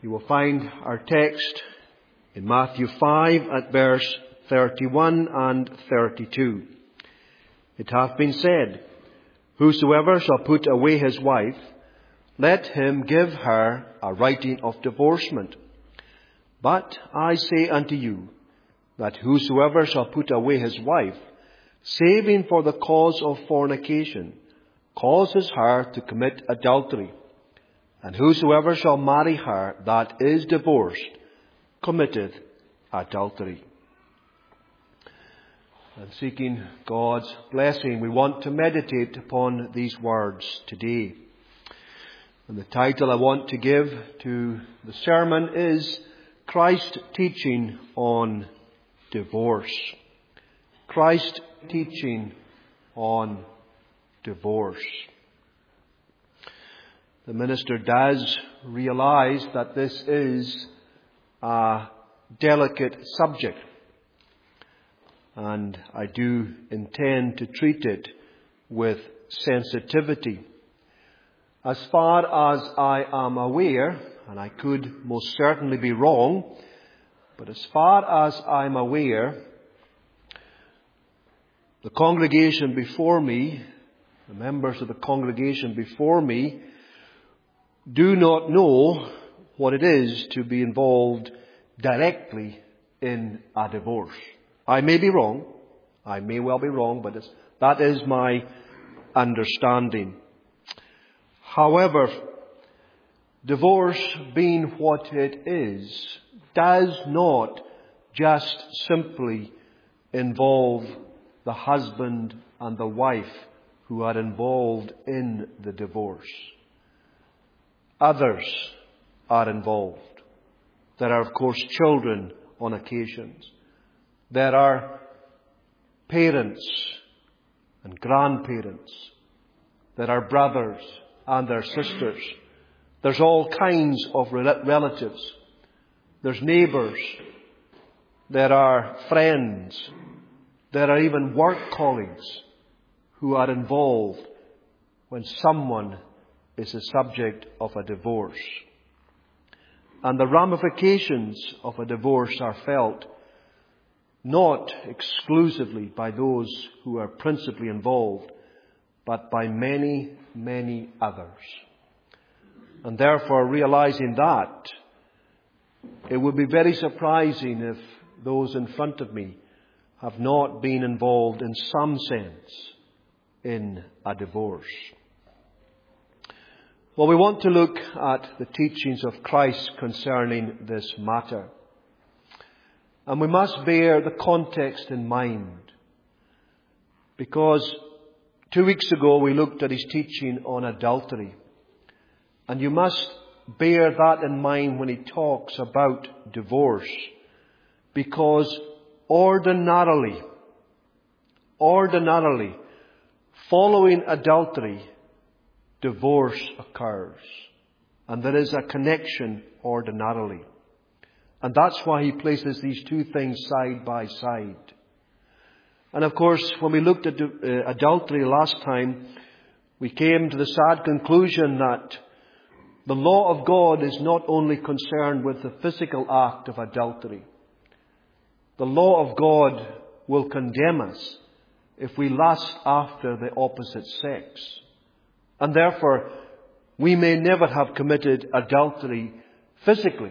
You will find our text in Matthew 5 at verse 31 and 32. It hath been said, Whosoever shall put away his wife, let him give her a writing of divorcement. But I say unto you, that whosoever shall put away his wife, saving for the cause of fornication, causes her to commit adultery. And whosoever shall marry her that is divorced, committeth adultery. And seeking God's blessing, we want to meditate upon these words today. And the title I want to give to the sermon is Christ's Teaching on Divorce. Christ's teaching on divorce. The minister does realize that this is a delicate subject, and I do intend to treat it with sensitivity. As far as I am aware, and I could most certainly be wrong, but as far as I'm aware, the congregation before me, the members of the congregation before me, do not know what it is to be involved directly in a divorce. I may be wrong. I may well be wrong, but that is my understanding. However, divorce being what it is, does not just simply involve the husband and the wife who are involved in the divorce. Others are involved. There are, of course, children on occasions. There are parents and grandparents. There are brothers and their sisters. There's all kinds of relatives. There's neighbours. There are friends. There are even work colleagues who are involved when someone is the subject of a divorce. And the ramifications of a divorce are felt not exclusively by those who are principally involved, but by many, many others. And therefore, realizing that, it would be very surprising if those in front of me have not been involved in some sense in a divorce. Well, we want to look at the teachings of Christ concerning this matter. And we must bear the context in mind. Because 2 weeks ago we looked at his teaching on adultery. And you must bear that in mind when he talks about divorce. Because ordinarily, following adultery, divorce occurs. And there is a connection ordinarily. And that's why he places these two things side by side. And of course, when we looked at adultery last time, we came to the sad conclusion that the law of God is not only concerned with the physical act of adultery. The law of God will condemn us if we lust after the opposite sex. And therefore, we may never have committed adultery physically,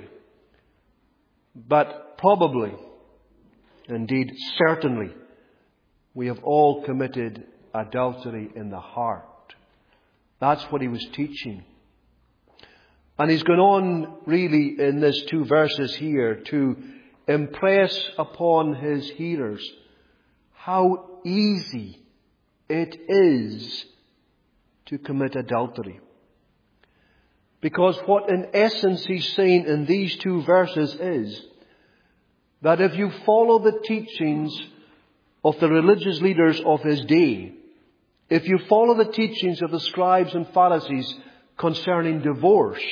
but probably, indeed certainly, we have all committed adultery in the heart. That's what he was teaching. And he's gone on really in these 2 verses here to impress upon his hearers how easy it is to commit adultery. Because what in essence he's saying in these 2 verses is that if you follow the teachings of the religious leaders of his day, if you follow the teachings of the scribes and Pharisees concerning divorce,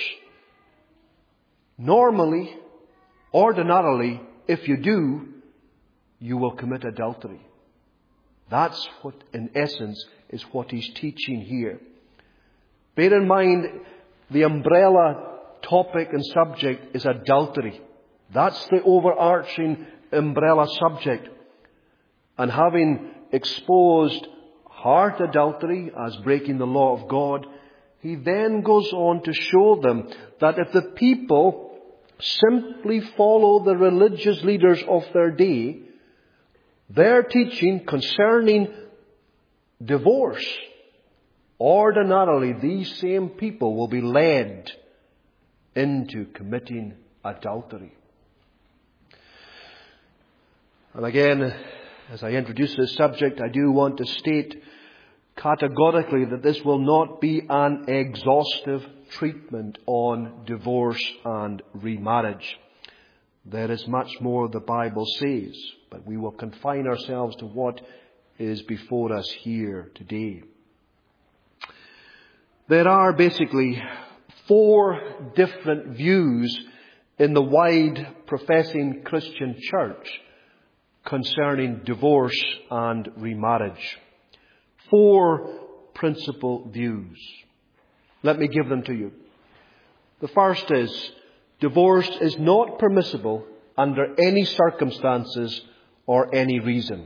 normally, ordinarily, if you do, you will commit adultery. That's what, in essence, is what he's teaching here. Bear in mind the umbrella topic and subject is adultery. That's the overarching umbrella subject. And having exposed heart adultery as breaking the law of God, he then goes on to show them that if the people simply follow the religious leaders of their day, their teaching concerning divorce, ordinarily these same people will be led into committing adultery. And again, as I introduce this subject, I do want to state categorically that this will not be an exhaustive treatment on divorce and remarriage. There is much more the Bible says, but we will confine ourselves to what is before us here today. There are basically 4 different views in the wide professing Christian church concerning divorce and remarriage. 4 principal views. Let me give them to you. The first is, divorce is not permissible under any circumstances or any reason.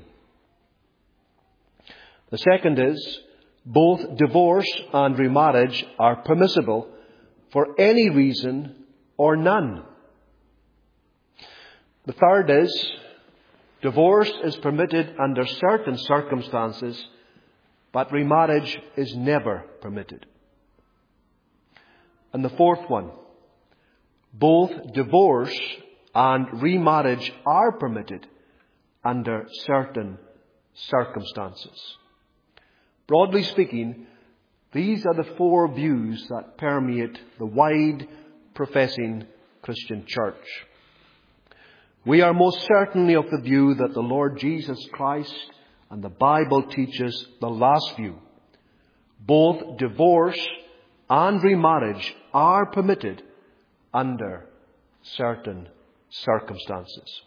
The second is, both divorce and remarriage are permissible for any reason or none. The third is, divorce is permitted under certain circumstances, but remarriage is never permitted. And the fourth one, both divorce and remarriage are permitted under certain circumstances. Broadly speaking, these are the 4 views that permeate the wide professing Christian church. We are most certainly of the view that the Lord Jesus Christ and the Bible teaches the last view. Both divorce and remarriage are permitted under certain circumstances.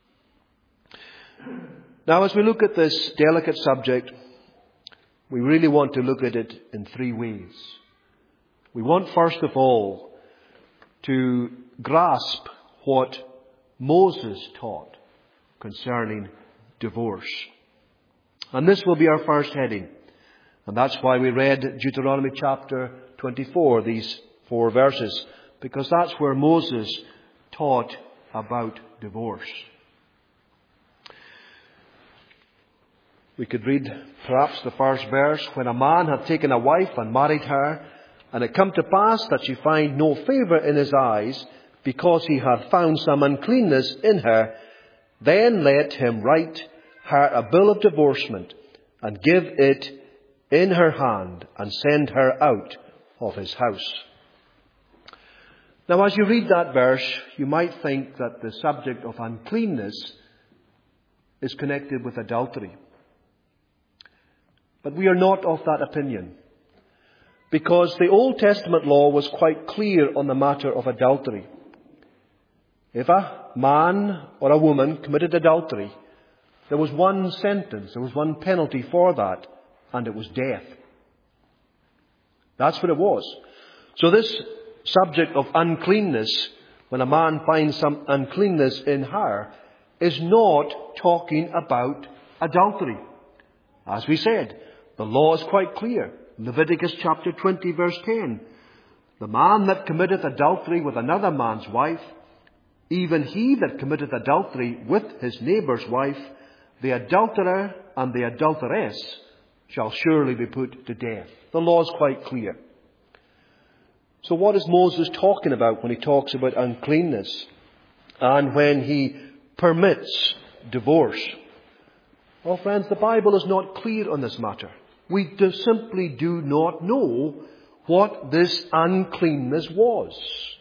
Now, as we look at this delicate subject, we really want to look at it in 3 ways. We want, first of all, to grasp what Moses taught concerning divorce. And this will be our first heading. And that's why we read Deuteronomy chapter 24, these 4 verses, because that's where Moses taught about divorce. We could read perhaps the first verse. When a man hath taken a wife and married her, and it come to pass that she find no favour in his eyes, because he hath found some uncleanness in her, then let him write her a bill of divorcement, and give it in her hand, and send her out of his house. Now, as you read that verse, you might think that the subject of uncleanness is connected with adultery. But we are not of that opinion, because the Old Testament law was quite clear on the matter of adultery. If a man or a woman committed adultery, there was one sentence, there was one penalty for that, and it was death. That's what it was. So this subject of uncleanness, when a man finds some uncleanness in her, is not talking about adultery. As we said, the law is quite clear. Leviticus chapter 20 verse 10. The man that committeth adultery with another man's wife, even he that committeth adultery with his neighbour's wife, the adulterer and the adulteress shall surely be put to death. The law is quite clear. So what is Moses talking about when he talks about uncleanness and when he permits divorce? Well, friends, the Bible is not clear on this matter. We simply do not know what this uncleanness was.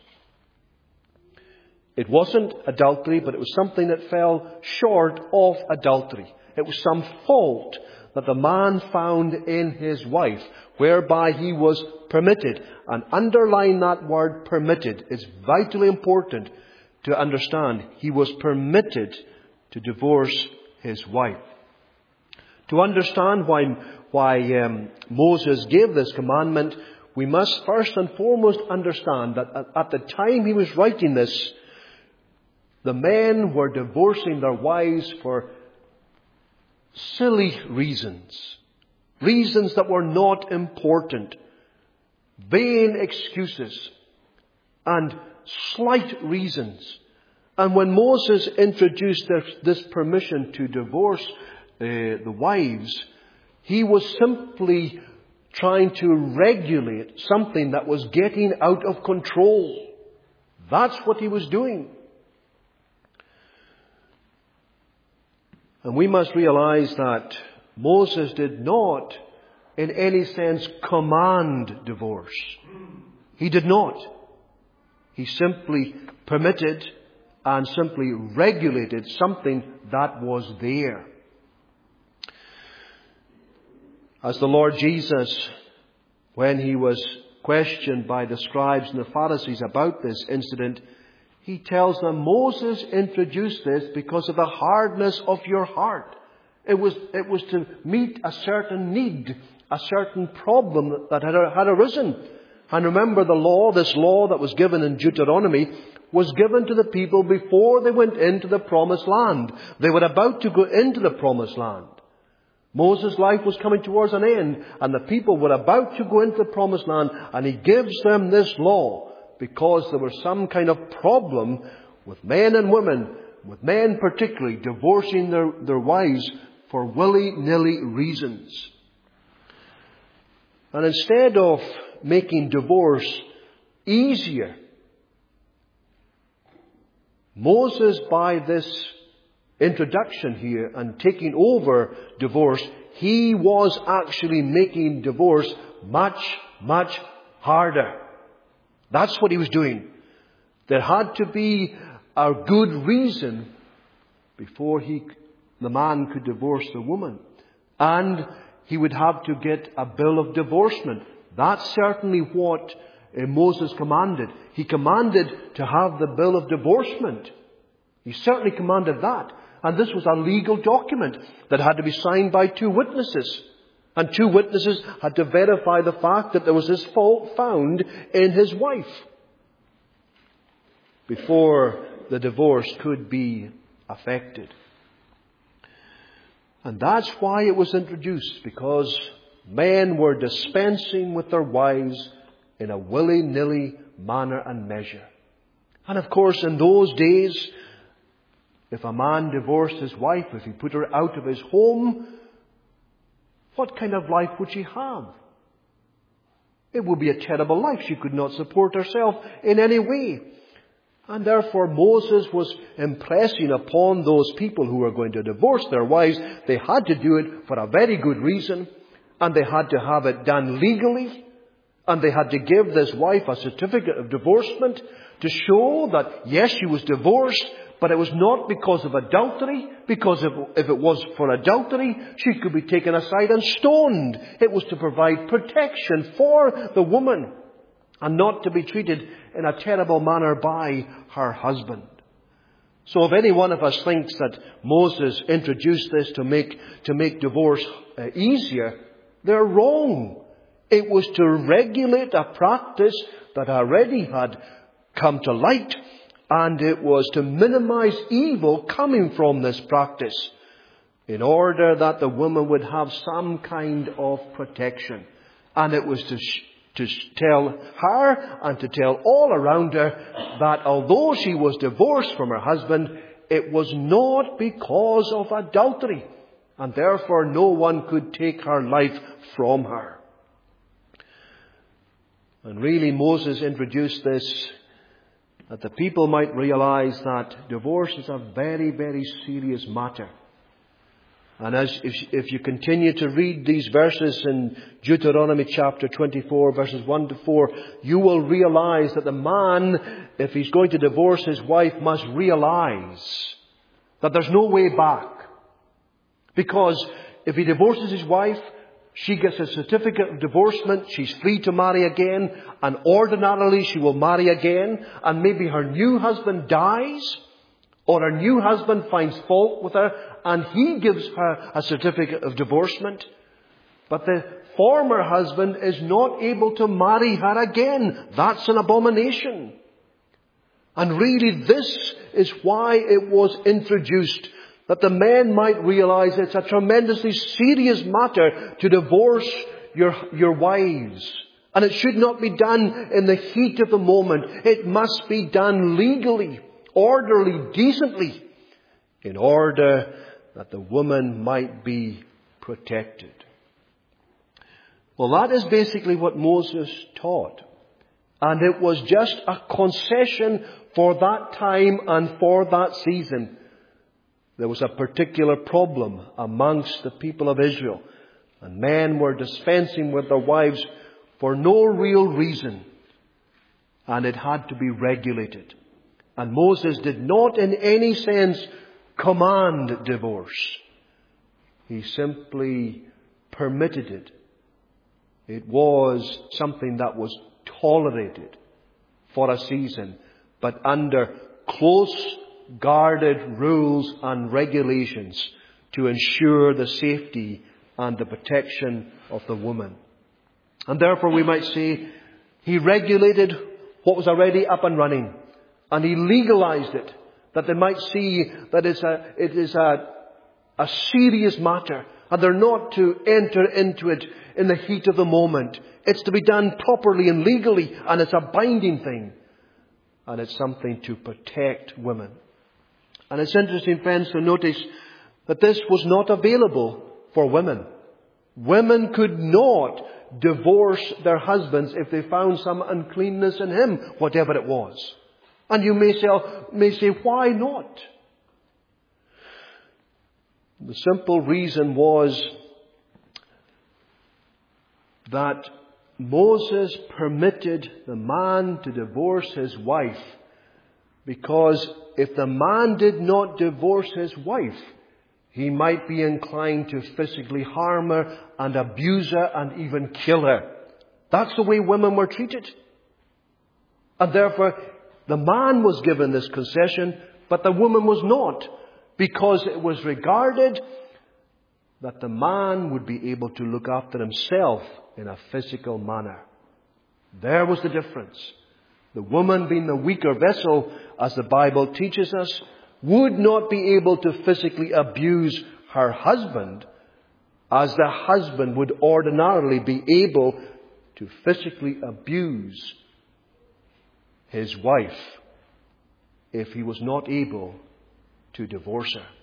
It wasn't adultery, but it was something that fell short of adultery. It was some fault that the man found in his wife, whereby he was permitted. And underline that word permitted. It's vitally important to understand. He was permitted to divorce his wife. To understand why Moses gave this commandment, we must first and foremost understand that at the time he was writing this, the men were divorcing their wives for silly reasons. Reasons that were not important. Vain excuses. And slight reasons. And when Moses introduced this permission to divorce the wives, he was simply trying to regulate something that was getting out of control. That's what he was doing. And we must realize that Moses did not, in any sense, command divorce. He did not. He simply permitted and simply regulated something that was there. As the Lord Jesus, when he was questioned by the scribes and the Pharisees about this incident, he tells them, Moses introduced this because of the hardness of your heart. It was to meet a certain need, a certain problem that had arisen. And remember, the law, this law that was given in Deuteronomy, was given to the people before they went into the promised land. They were about to go into the promised land. Moses' life was coming towards an end, and the people were about to go into the promised land, and he gives them this law because there was some kind of problem with men and women, with men particularly, divorcing their wives for willy-nilly reasons. And instead of making divorce easier, Moses, by this introduction here and taking over divorce, he was actually making divorce much, much harder. That's what he was doing. There had to be a good reason before the man could divorce the woman. And he would have to get a bill of divorcement. That's certainly what Moses commanded. He commanded to have the bill of divorcement. He certainly commanded that. And this was a legal document that had to be signed by 2 witnesses. And 2 witnesses had to verify the fact that there was this fault found in his wife before the divorce could be effected. And that's why it was introduced, because men were dispensing with their wives in a willy-nilly manner and measure. And of course, in those days, if a man divorced his wife, if he put her out of his home, what kind of life would she have? It would be a terrible life. She could not support herself in any way. And therefore Moses was impressing upon those people who were going to divorce their wives, they had to do it for a very good reason, and they had to have it done legally, and they had to give this wife a certificate of divorcement to show that yes, she was divorced, but it was not because of adultery, because if it was for adultery, she could be taken aside and stoned. It was to provide protection for the woman and not to be treated in a terrible manner by her husband. So if any one of us thinks that Moses introduced this to make divorce easier, they're wrong. It was to regulate a practice that already had come to light, and it was to minimize evil coming from this practice in order that the woman would have some kind of protection. And it was to tell her and to tell all around her that although she was divorced from her husband, it was not because of adultery, and therefore no one could take her life from her. And really Moses introduced this that the people might realize that divorce is a very, very serious matter. And if you continue to read these verses in Deuteronomy chapter 24, verses 1 to 4, you will realize that the man, if he's going to divorce his wife, must realize that there's no way back. Because if he divorces his wife, she gets a certificate of divorcement, she's free to marry again, and ordinarily she will marry again, and maybe her new husband dies, or her new husband finds fault with her, and he gives her a certificate of divorcement. But the former husband is not able to marry her again. That's an abomination. And really this is why it was introduced, that the men might realize it's a tremendously serious matter to divorce your wives. And it should not be done in the heat of the moment. It must be done legally, orderly, decently, in order that the woman might be protected. Well, that is basically what Moses taught. And it was just a concession for that time and for that season. There was a particular problem amongst the people of Israel. And men were dispensing with their wives for no real reason. And it had to be regulated. And Moses did not in any sense command divorce. He simply permitted it. It was something that was tolerated for a season, but under close guarded rules and regulations to ensure the safety and the protection of the woman. And therefore we might say he regulated what was already up and running, and he legalized it, that they might see that it is a serious matter, and they're not to enter into it in the heat of the moment. It's to be done properly and legally, and it's a binding thing. And it's something to protect women. And it's interesting, friends, to notice that this was not available for women. Women could not divorce their husbands if they found some uncleanness in him, whatever it was. And you may say, why not? The simple reason was that Moses permitted the man to divorce his wife, because if the man did not divorce his wife, he might be inclined to physically harm her and abuse her and even kill her. That's the way women were treated. And therefore, the man was given this concession, but the woman was not, because it was regarded that the man would be able to look after himself in a physical manner. There was the difference. The woman, being the weaker vessel, as the Bible teaches us, would not be able to physically abuse her husband as the husband would ordinarily be able to physically abuse his wife if he was not able to divorce her.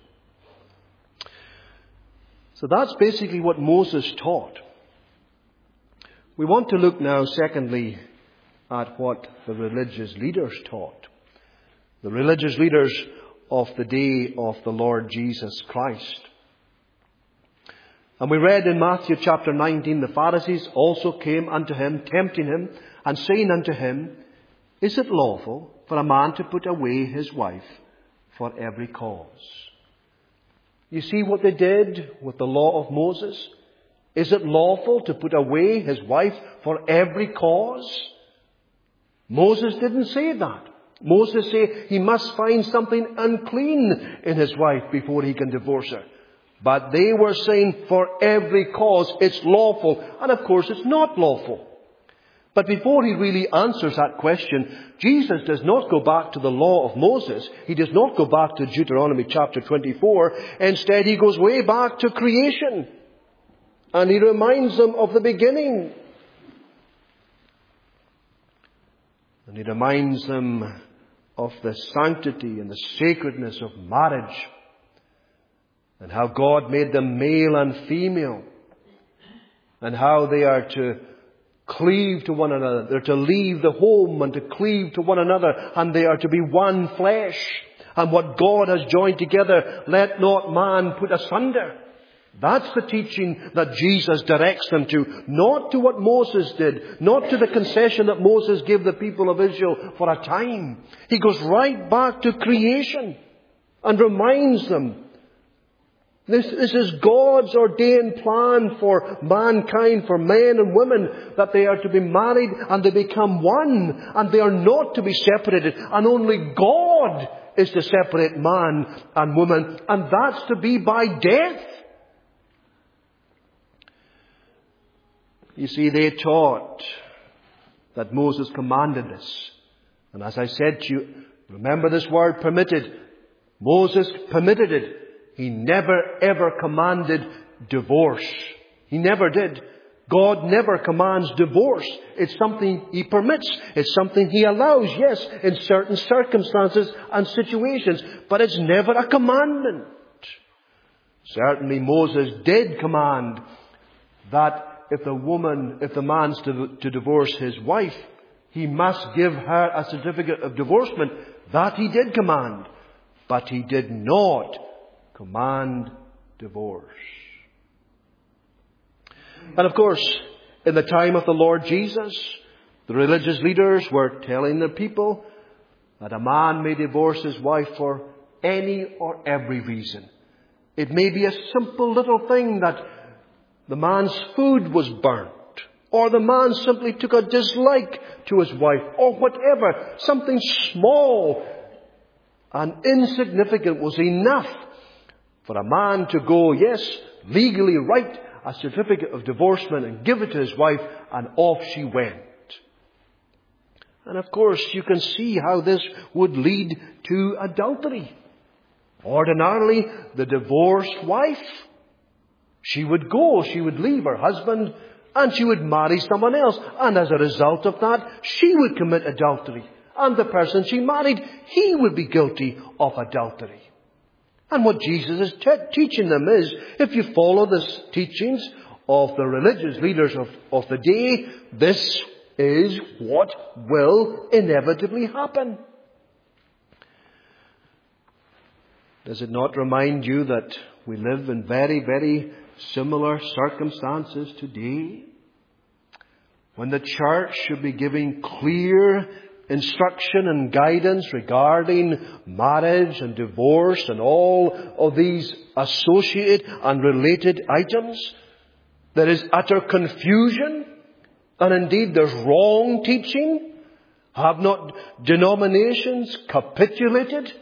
So that's basically what Moses taught. We want to look now, secondly, at what the religious leaders taught. The religious leaders of the day of the Lord Jesus Christ. And we read in Matthew chapter 19, the Pharisees also came unto him, tempting him, and saying unto him, Is it lawful for a man to put away his wife for every cause? You see what they did with the law of Moses? Is it lawful to put away his wife for every cause? Moses didn't say that. Moses said he must find something unclean in his wife before he can divorce her. But they were saying for every cause it's lawful. And of course it's not lawful. But before he really answers that question, Jesus does not go back to the law of Moses. He does not go back to Deuteronomy chapter 24. Instead, he goes way back to creation. And he reminds them of the beginning. And he reminds them of the sanctity and the sacredness of marriage. And how God made them male and female. And how they are to cleave to one another. They're to leave the home and to cleave to one another. And they are to be one flesh. And what God has joined together, let not man put asunder. That's the teaching that Jesus directs them to. Not to what Moses did. Not to the concession that Moses gave the people of Israel for a time. He goes right back to creation and reminds them. This is God's ordained plan for mankind, for men and women, that they are to be married and they become one. And they are not to be separated. And only God is to separate man and woman. And that's to be by death. You see, they taught that Moses commanded this. And as I said to you, remember this word permitted. Moses permitted it. He never ever commanded divorce. He never did. God never commands divorce. It's something He permits. It's something He allows, yes, in certain circumstances and situations. But it's never a commandment. Certainly Moses did command that if the man's to divorce his wife, he must give her a certificate of divorcement. That he did command. But he did not command divorce. And of course, in the time of the Lord Jesus, the religious leaders were telling the people that a man may divorce his wife for any or every reason. It may be a simple little thing that the man's food was burnt, or the man simply took a dislike to his wife, or whatever. Something small and insignificant was enough for a man to go, yes, legally write a certificate of divorcement and give it to his wife, and off she went. And of course, you can see how this would lead to adultery. Ordinarily, the divorced wife, she would leave her husband, and she would marry someone else. And as a result of that, she would commit adultery. And the person she married, he would be guilty of adultery. And what Jesus is teaching them is, if you follow the teachings of the religious leaders of the day, this is what will inevitably happen. Does it not remind you that we live in very, very similar circumstances today? When the church should be giving clear instruction and guidance regarding marriage and divorce and all of these associated and related items, there is utter confusion, and indeed there's wrong teaching. Have not denominations capitulated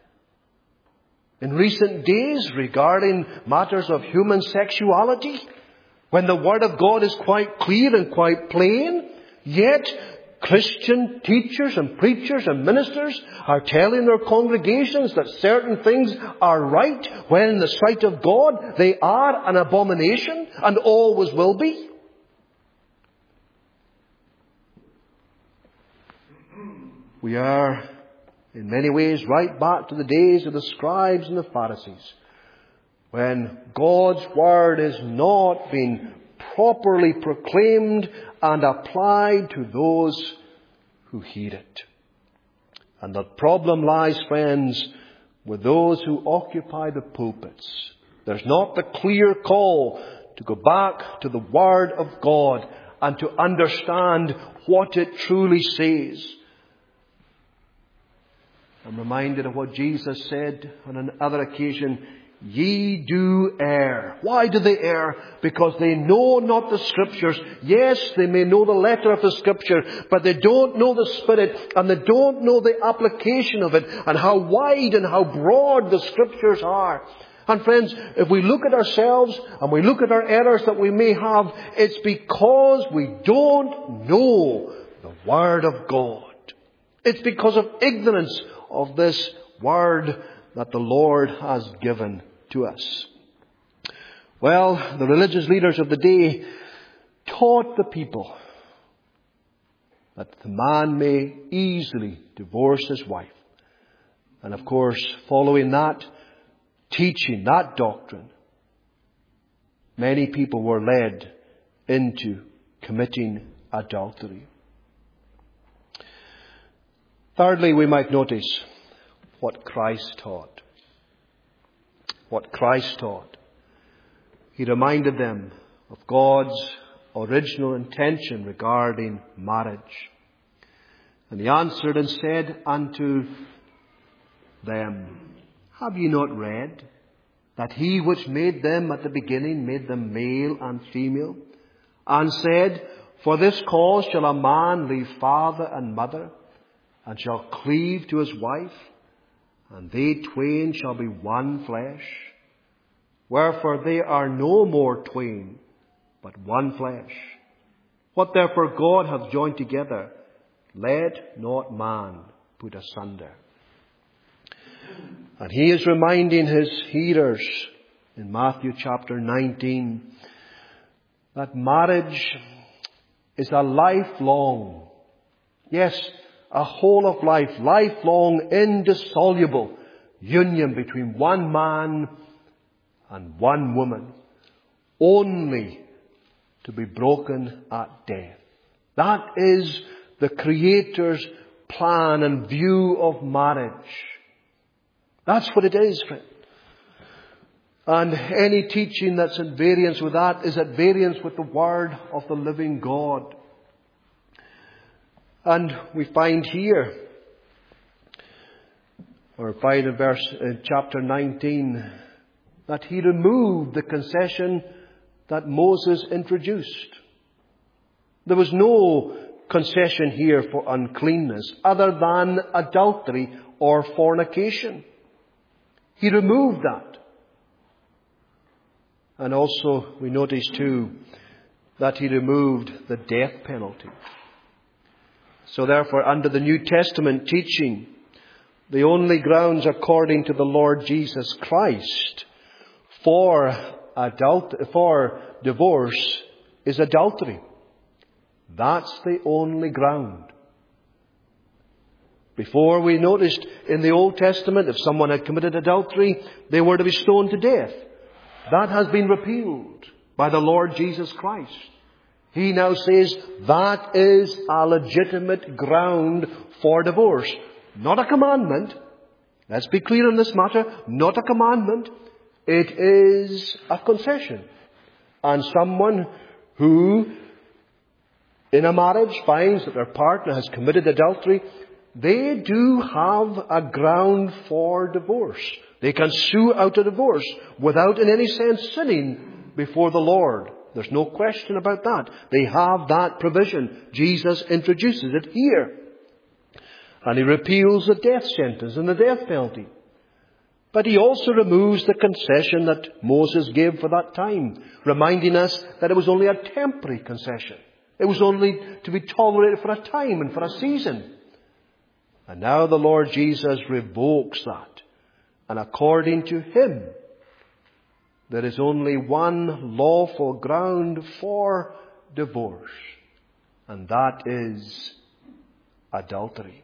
in recent days regarding matters of human sexuality, when the Word of God is quite clear and quite plain? Yet Christian teachers and preachers and ministers are telling their congregations that certain things are right, when in the sight of God they are an abomination and always will be. We are in many ways right back to the days of the scribes and the Pharisees, when God's Word is not being properly proclaimed and applied to those who hear it. And the problem lies, friends, with those who occupy the pulpits. There's not the clear call to go back to the Word of God and to understand what it truly says. I'm reminded of what Jesus said on another occasion. Ye do err. Why do they err? Because they know not the Scriptures. Yes, they may know the letter of the Scripture, but they don't know the Spirit, and they don't know the application of it, and how wide and how broad the Scriptures are. And friends, if we look at ourselves and we look at our errors that we may have, it's because we don't know the Word of God. It's because of ignorance of this Word that the Lord has given to us. Well, the religious leaders of the day taught the people that the man may easily divorce his wife. And of course, following that teaching, that doctrine, many people were led into committing adultery. Thirdly, we might notice what Christ taught. What Christ taught. He reminded them of God's original intention regarding marriage. And he answered and said unto them, Have ye not read that he which made them at the beginning made them male and female? And said, For this cause shall a man leave father and mother, and shall cleave to his wife, and they twain shall be one flesh. Wherefore they are no more twain, but one flesh. What therefore God hath joined together, let not man put asunder. And he is reminding his hearers in Matthew chapter 19 that marriage is a lifelong, yes, a whole of life, lifelong, indissoluble union between one man and one woman, only to be broken at death. That is the Creator's plan and view of marriage. That's what it is, friend. And any teaching that's at variance with that is at variance with the Word of the living God. And we find here, or find in chapter 19, that he removed the concession that Moses introduced. There was no concession here for uncleanness other than adultery or fornication. He removed that. And also we notice too that he removed the death penalty. So therefore, under the New Testament teaching, the only grounds according to the Lord Jesus Christ for divorce is adultery. That's the only ground. Before, we noticed in the Old Testament, if someone had committed adultery, they were to be stoned to death. That has been repealed by the Lord Jesus Christ. He now says that is a legitimate ground for divorce. Not a commandment. Let's be clear on this matter. Not a commandment. It is a concession. And someone who in a marriage finds that their partner has committed adultery, they do have a ground for divorce. They can sue out a divorce without in any sense sinning before the Lord. There's no question about that. They have that provision. Jesus introduces it here. And he repeals the death sentence and the death penalty. But he also removes the concession that Moses gave for that time, reminding us that it was only a temporary concession. It was only to be tolerated for a time and for a season. And now the Lord Jesus revokes that. And according to him, there is only one lawful ground for divorce. And that is adultery.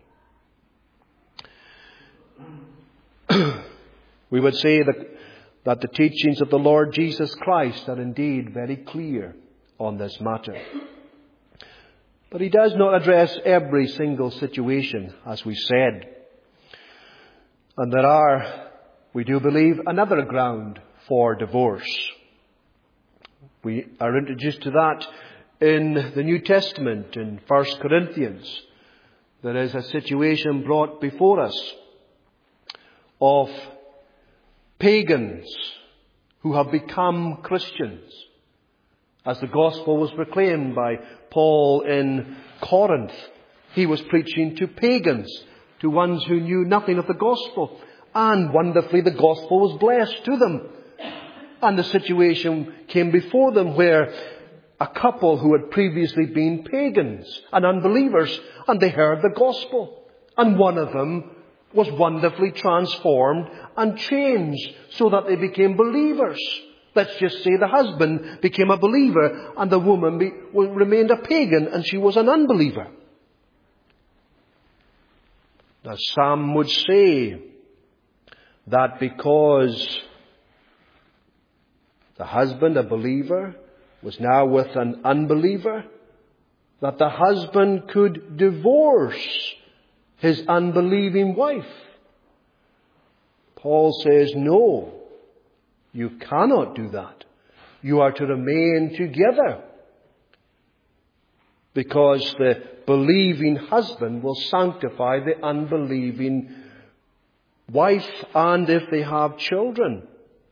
We would say that the teachings of the Lord Jesus Christ are indeed very clear on this matter. But he does not address every single situation, as we said. And there are, we do believe, another ground for divorce. We are introduced to that in the New Testament, in 1 Corinthians. There is a situation brought before us of pagans who have become Christians. As the gospel was proclaimed by Paul in Corinth, he was preaching to pagans, to ones who knew nothing of the gospel. And wonderfully, the gospel was blessed to them. And the situation came before them where a couple who had previously been pagans and unbelievers, and they heard the gospel. And one of them was wonderfully transformed and changed so that they became believers. Let's just say the husband became a believer and the woman remained a pagan and she was an unbeliever. Now some would say that because the husband, a believer, was now with an unbeliever, that the husband could divorce his unbelieving wife. Paul says, no, you cannot do that. You are to remain together, because the believing husband will sanctify the unbelieving wife, and if they have children.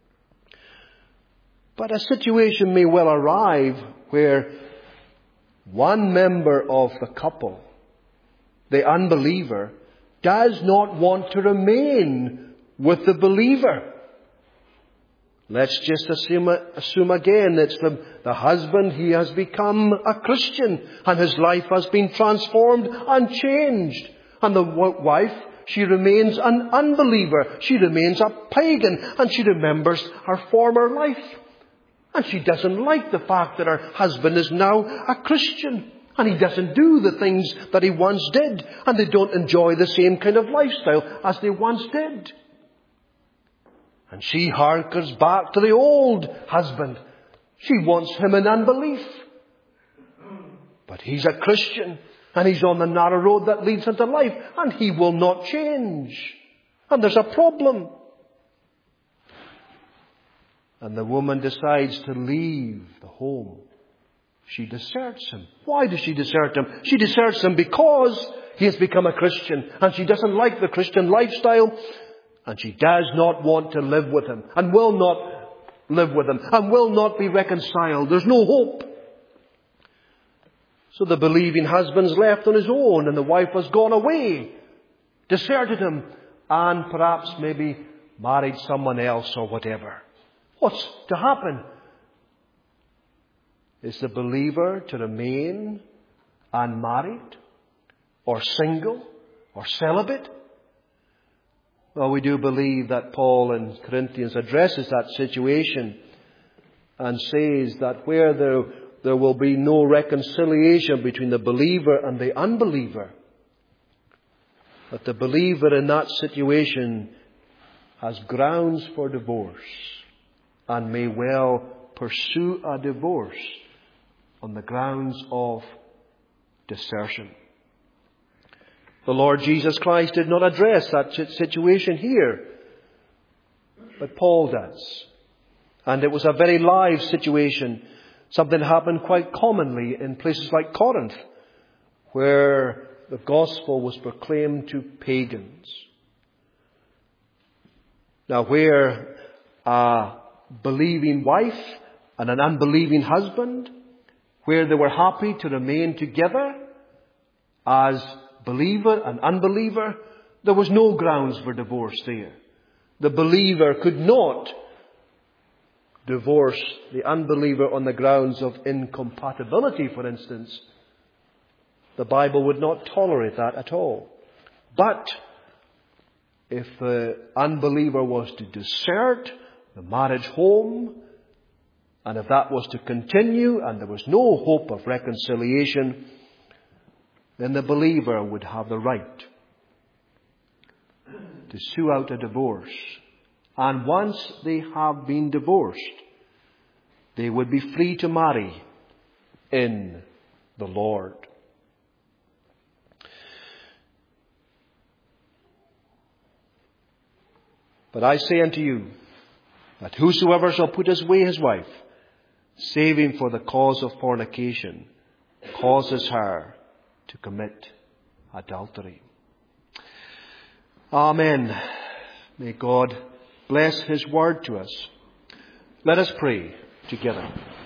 But a situation may well arrive where one member of the couple, the unbeliever, does not want to remain with the believer. Let's just assume again it's the husband. He has become a Christian and his life has been transformed and changed. And the wife, she remains an unbeliever. She remains a pagan and she remembers her former life. And she doesn't like the fact that her husband is now a Christian. And he doesn't do the things that he once did. And they don't enjoy the same kind of lifestyle as they once did. And she harkers back to the old husband. She wants him in unbelief. But he's a Christian. And he's on the narrow road that leads into life. And he will not change. And there's a problem. And the woman decides to leave the home. She deserts him. Why does she desert him? She deserts him because he has become a Christian. And she doesn't like the Christian lifestyle. And she does not want to live with him. And will not live with him. And will not be reconciled. There's no hope. So the believing husband's left on his own. And the wife has gone away. Deserted him. And perhaps maybe married someone else or whatever. What's to happen? Is the believer to remain unmarried? Or single? Or celibate? Well, we do believe that Paul in Corinthians addresses that situation and says that where there will be no reconciliation between the believer and the unbeliever, that the believer in that situation has grounds for divorce and may well pursue a divorce on the grounds of desertion. The Lord Jesus Christ did not address that situation here, but Paul does. And it was a very live situation. Something happened quite commonly in places like Corinth, where the gospel was proclaimed to pagans. Now, where a believing wife and an unbelieving husband, where they were happy to remain together as believer and unbeliever, there was no grounds for divorce there. The believer could not divorce the unbeliever on the grounds of incompatibility, for instance. The Bible would not tolerate that at all. But if the unbeliever was to desert the marriage home, and if that was to continue and there was no hope of reconciliation, then the believer would have the right to sue out a divorce. And once they have been divorced, they would be free to marry in the Lord. But I say unto you, that whosoever shall put away his wife, saving for the cause of fornication, causes her to commit adultery. Amen. May God bless His word to us. Let us pray together.